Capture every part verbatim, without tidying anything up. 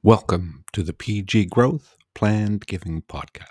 Welcome to the P G Growth Planned Giving Podcast.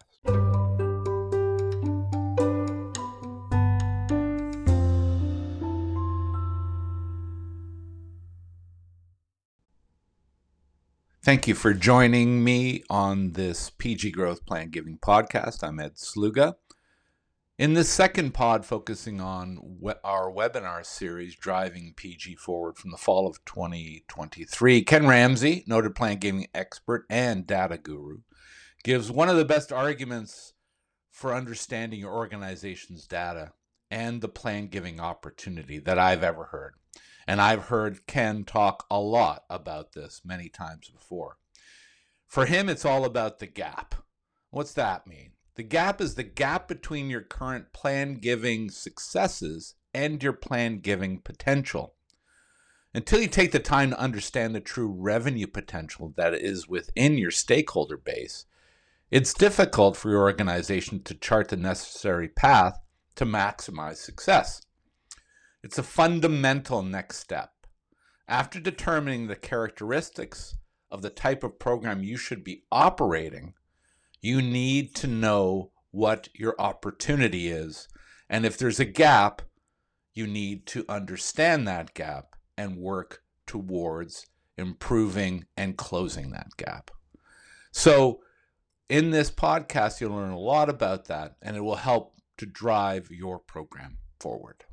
Thank you for joining me on this P G Growth Planned Giving Podcast. I'm Ed Sluga. In this second pod, focusing on we- our webinar series, Driving P G Forward from the fall of twenty twenty-three, Ken Ramsey, noted planned giving expert and data guru, gives one of the best arguments for understanding your organization's data and the planned giving opportunity that I've ever heard. And I've heard Ken talk a lot about this many times before. For him, it's all about the gap. What's that mean? The gap is the gap between your current planned giving successes and your planned giving potential. Until you take the time to understand the true revenue potential that is within your stakeholder base, it's difficult for your organization to chart the necessary path to maximize success. It's a fundamental next step. After determining the characteristics of the type of program you should be operating, you need to know what your opportunity is. And if there's a gap, you need to understand that gap and work towards improving and closing that gap. So in this podcast, you'll learn a lot about that, and it will help to drive your program forward.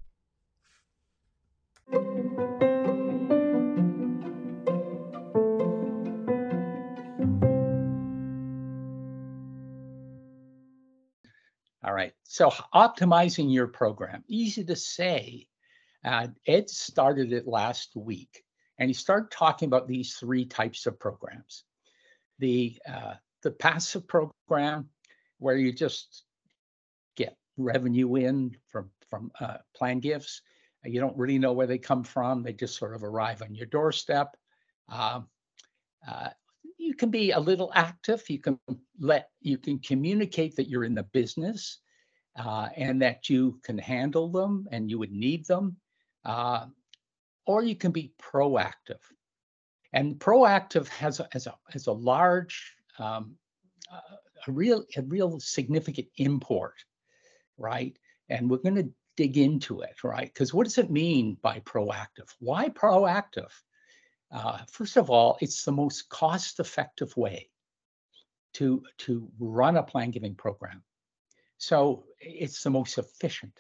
All right. So optimizing your program, easy to say. Uh, Ed started it last week, and he started talking about these three types of programs. The uh, the passive program, where you just get revenue in from from uh, plan gifts. You don't really know where they come from. They just sort of arrive on your doorstep. Um, uh, you can be a little active. You can let you can communicate that you're in the business uh, and that you can handle them and you would need them, uh, or you can be proactive. And proactive has a, has a, has a large, um, uh, a real a real significant import, right? And we're going to dig into it, right? Because what does it mean by proactive? Why proactive? Uh, first of all, it's the most cost-effective way to, to run a plan giving program. So it's the most efficient,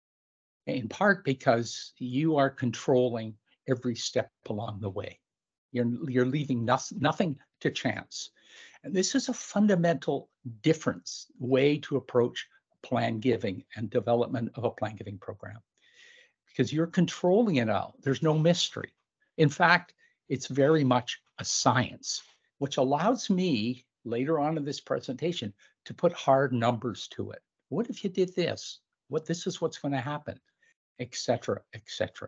in part because you are controlling every step along the way. You're, you're leaving no, nothing to chance. And this is a fundamental difference way to approach plan giving and development of a plan giving program, because you're controlling it all. There's no mystery. In fact, it's very much a science, which allows me later on in this presentation to put hard numbers to it. What if you did this? What this is what's going to happen, et cetera, et cetera.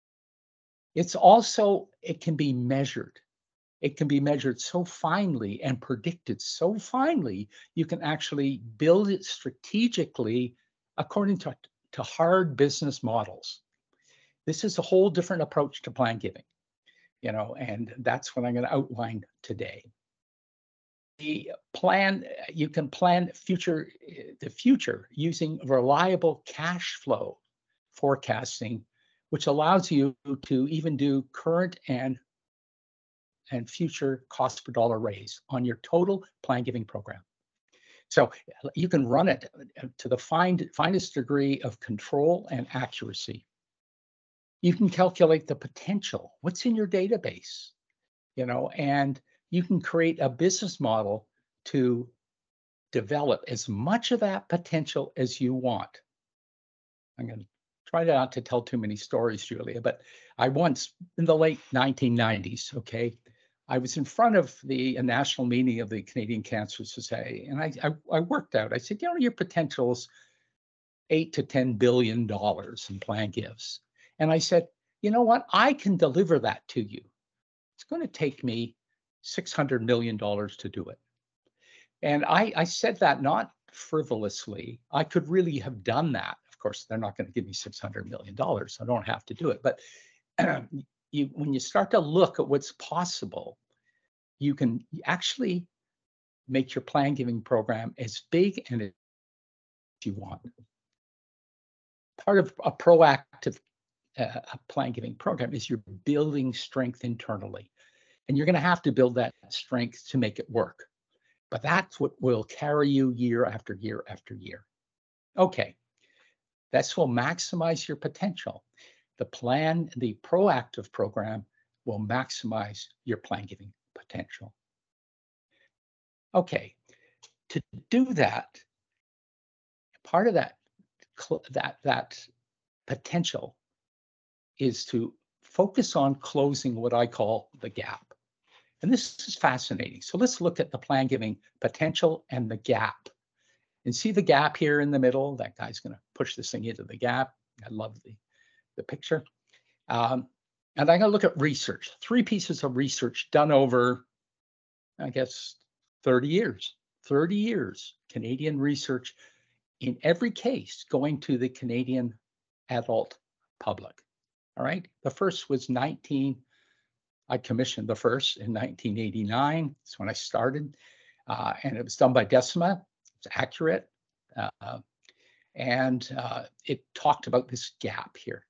It's also, it can be measured. It can be measured so finely and predicted so finely, you can actually build it strategically according to, to hard business models. This is a whole different approach to plan giving, you know, and that's what I'm going to outline today. The plan, you can plan future, the future using reliable cash flow forecasting, which allows you to even do current and and future cost per dollar raise on your total plan giving program. So you can run it to the find, finest degree of control and accuracy. You can calculate the potential, what's in your database, you know, and you can create a business model to develop as much of that potential as you want. I'm going to try not to tell too many stories, Julia, but I once, in the late nineteen nineties, okay, I was in front of the a national meeting of the Canadian Cancer Society, and I, I, I worked out, I said, you know, your potential is eight to ten billion dollars in plan gifts. And I said, you know what, I can deliver that to you. It's going to take me six hundred million dollars to do it. And I, I said that not frivolously. I could really have done that. Of course, they're not going to give me six hundred million dollars. I don't have to do it. But you, when you start to look at what's possible, you can actually make your plan giving program as big and as you want. Part of a proactive uh, plan giving program is you're building strength internally. And you're going to have to build that strength to make it work. But that's what will carry you year after year after year. Okay, this will maximize your potential. The plan, the proactive program will maximize your plan giving potential. Okay, to do that, part of that, that, that potential is to focus on closing what I call the gap. And this is fascinating. So let's look at the plan giving potential and the gap. And see the gap here in the middle? That guy's going to push this thing into the gap. I love the, the picture. Um, and I'm going to look at research. Three pieces of research done over, I guess, thirty years. thirty years, Canadian research in every case going to the Canadian adult public. All right. The first was nineteen. I commissioned the first in nineteen eighty-nine. That's when I started. Uh, and it was done by Decima. It's accurate. Uh, and uh, it talked about this gap here.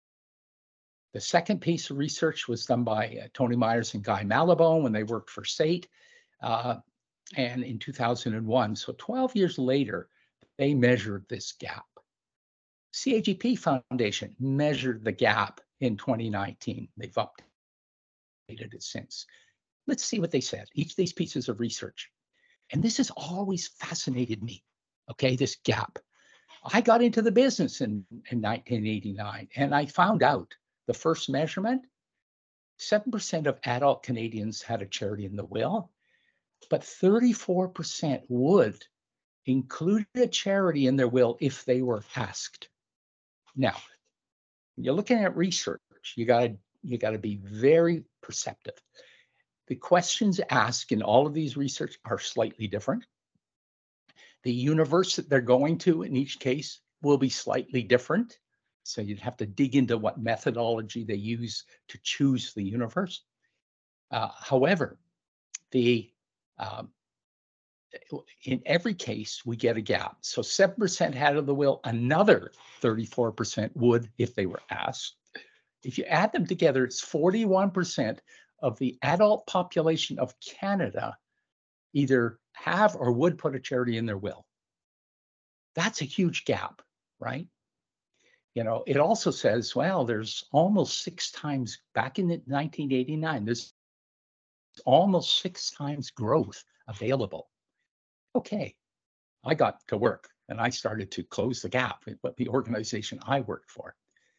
The second piece of research was done by uh, Tony Myers and Guy Malabone when they worked for SAIT. Uh, and in two thousand one, so twelve years later, they measured this gap. C A G P Foundation measured the gap in twenty nineteen. They've updated it since. Let's see what they said. Each of these pieces of research. And this has always fascinated me, okay, this gap. I got into the business in, in nineteen eighty-nine, and I found out the first measurement, seven percent of adult Canadians had a charity in the will, but thirty-four percent would include a charity in their will if they were asked. Now, when you're looking at research, you gotta you gotta be very perceptive. The questions asked in all of these research are slightly different. The universe that they're going to in each case will be slightly different. So you'd have to dig into what methodology they use to choose the universe. Uh, however, the um, in every case, we get a gap. So seven percent had of the will, another thirty-four percent would if they were asked. If you add them together, it's forty-one percent of the adult population of Canada either have or would put a charity in their will. That's a huge gap, right? You know, it also says, well, there's almost six times, back in nineteen eighty-nine, there's almost six times growth available. Okay, I got to work and I started to close the gap with what the organization I worked for.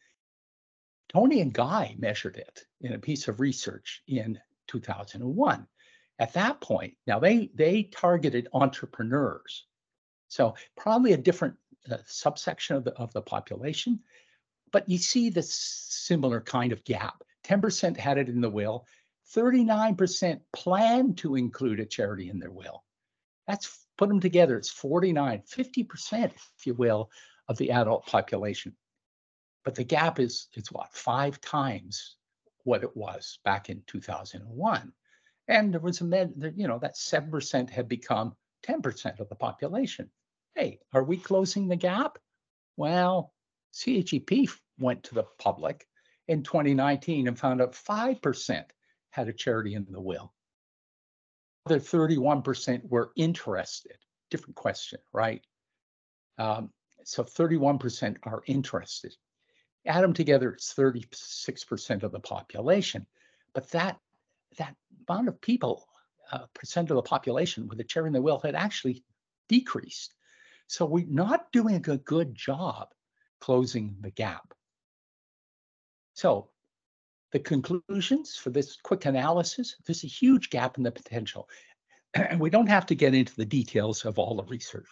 Tony and Guy measured it in a piece of research in two thousand one. At that point, now they, they targeted entrepreneurs. So probably a different uh, subsection of the, of the population, but you see this similar kind of gap. ten percent had it in the will, thirty-nine percent planned to include a charity in their will. That's, put them together, it's forty-nine, fifty percent, if you will, of the adult population. But the gap is, it's what, five times what it was back in two thousand one. And there was a, med, you know, that seven percent had become ten percent of the population. Hey, are we closing the gap? Well, C A G P went to the public in twenty nineteen and found out five percent had a charity in the will. The other thirty-one percent were interested. Different question, right? Um, so thirty-one percent are interested. Add them together, it's thirty-six percent of the population. But that, that amount of people, uh, percent of the population with a charity in the will had actually decreased. So we're not doing a good, good job closing the gap. So the conclusions for this quick analysis, there's a huge gap in the potential. And we don't have to get into the details of all the research.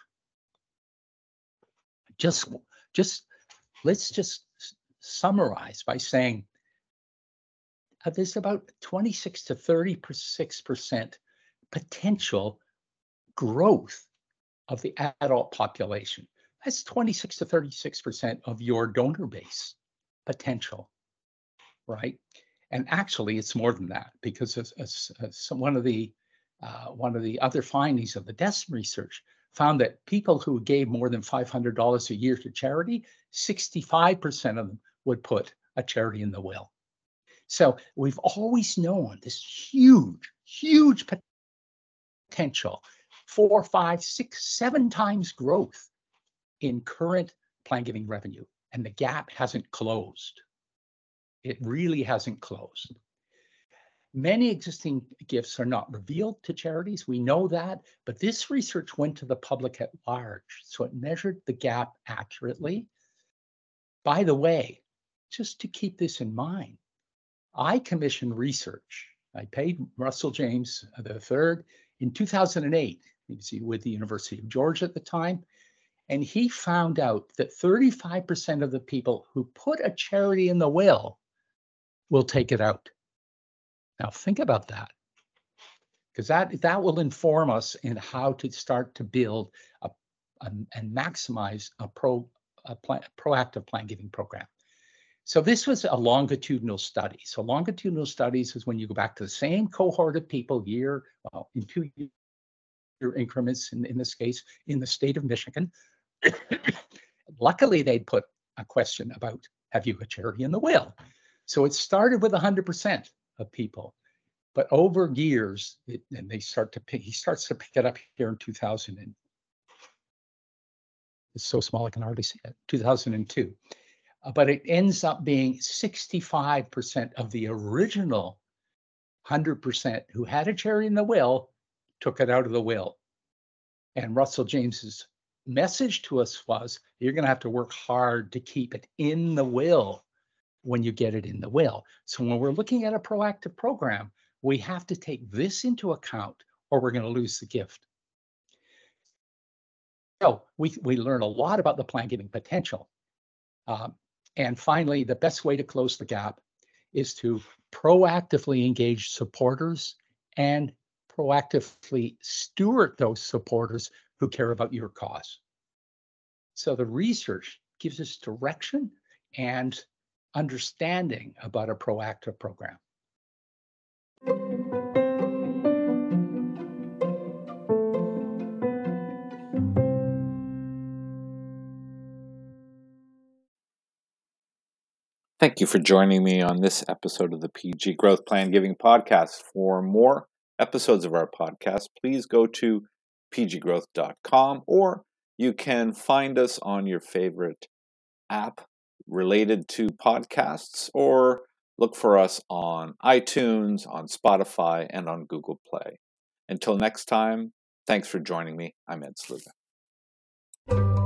Just, just let's just summarize by saying uh, there's about twenty-six to thirty-six percent potential growth of the adult population. That's twenty-six to thirty-six percent of your donor base potential, right? And actually, it's more than that, because as, as, as one of the uh, one of the other findings of the DESM research found that people who gave more than five hundred dollars a year to charity, sixty-five percent of them would put a charity in the will. So we've always known this huge, huge potential, four, five, six, seven times growth in current plan giving revenue, and the gap hasn't closed. It really hasn't closed. Many existing gifts are not revealed to charities. We know that, but this research went to the public at large, so it measured the gap accurately. By the way, just to keep this in mind, I commissioned research. I paid Russell James the third in two thousand eight. He was with the University of Georgia at the time. And he found out that thirty-five percent of the people who put a charity in the will will take it out. Now think about that, because that, that will inform us in how to start to build a, a, and maximize a, pro, a plan, proactive plan giving program. So this was a longitudinal study. So longitudinal studies is when you go back to the same cohort of people year, well, in two year increments, in, in this case, in the state of Michigan. Luckily, they'd put a question about, have you a charity in the will? So it started with one hundred percent of people, but over years, it, and they start to pick, he starts to pick it up here in two thousand. And it's so small I can hardly see it, two thousand two. Uh, but it ends up being sixty-five percent of the original one hundred percent who had a charity in the will took it out of the will. And Russell James's message to us was, you're going to have to work hard to keep it in the will when you get it in the will. So when we're looking at a proactive program, we have to take this into account or we're going to lose the gift. So we, we learn a lot about the plan giving potential. Um, and finally, the best way to close the gap is to proactively engage supporters and proactively steward those supporters who care about your cause. So the research gives us direction and understanding about a proactive program. Thank you for joining me on this episode of the P G Growth Plan Giving Podcast. For more episodes of our podcast, please go to p g growth dot com, or you can find us on your favorite app related to podcasts, or look for us on iTunes, on Spotify, and on Google Play. Until next time, thanks for joining me. I'm Ed Sluga.